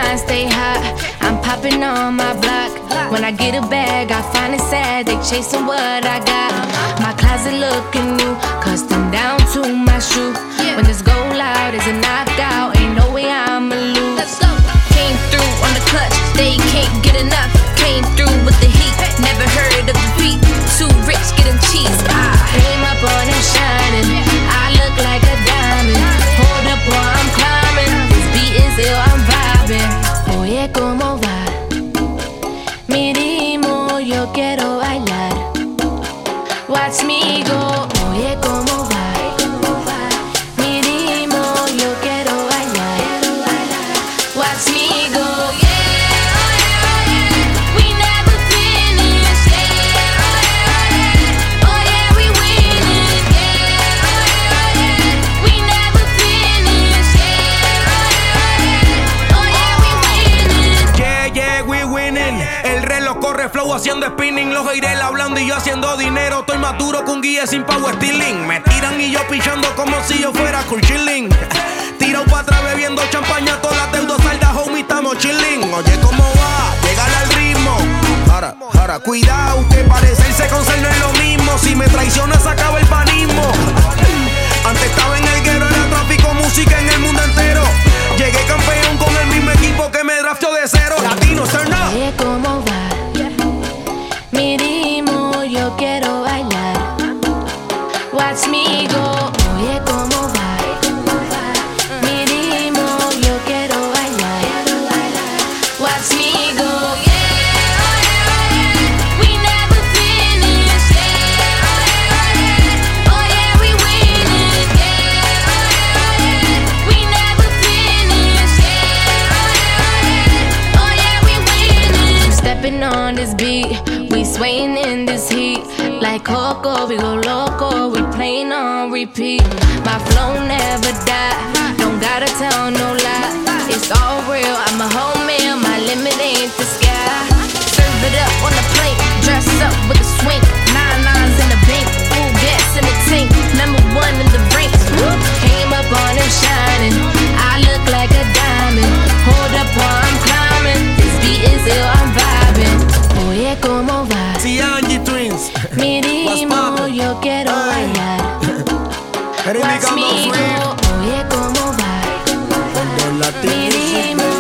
mind stay hot. I'm popping on my block. When I get a bag, I find it sad. They chasing what I got. My closet looking new, custom down to my shoe. When this go loud, it's a knockout. Ain't no way I'ma lose. Came through on the clutch, they can't get enough. Came through with the heat, never heard of the beat. Too rich, getting cheese. I came up on him shining. I look like a diamond. Hold up while I'm climbing. This beat is ill, I'm vibing. Oye, ¿cómo va? Mi ritmo, yo quiero bailar. Watch me go. Oye, ¿cómo va? Mi ritmo, yo quiero bailar. Watch me go. Flow haciendo spinning, los haters hablando y yo haciendo dinero. Estoy más duro que un guía sin power stealing. Me tiran y yo pichando como si yo fuera cool chilling. Tiro pa' atrás bebiendo champaña, todas las deudas saldas, homie, estamos chilling. Oye, ¿cómo va? Llegar al ritmo. Ahora, cuidado, que parecerse con ser no es lo mismo. Si me traicionas, acaba el panismo. Antes estaba en el guero, era tráfico, música en el mundo entero. Llegué campeón con el mismo equipo que me drafteó de cero. Latino, turn up. Oye, ¿cómo va? Mi ritmo, yo quiero bailar. Watch me go. Oye, ¿cómo va? Mi ritmo, yo quiero bailar. Watch me go. We never finish. Oh yeah, we winning. We never finish. Oh yeah, we winning. Stepping on this beat. We swaying in this heat. Like Coco, we go loco. We playing on repeat. My flow never die. Don't gotta tell no lie. It's all real, I'm a whole man. My limit ain't the sky. Serve it up on the plate. Dress up with a swing. 9 in the bank. Full gas in the tank. Number 1 in the ranks. Came up on him shining. I look like a diamond. Hold up while I'm climbing. This beat is ill, I'm vibing. Oye, ¿cómo va? Angie Twins. Mi ritmo, yo quiero bailar. Watch me go. Oye, ¿cómo va? Mi ritmo.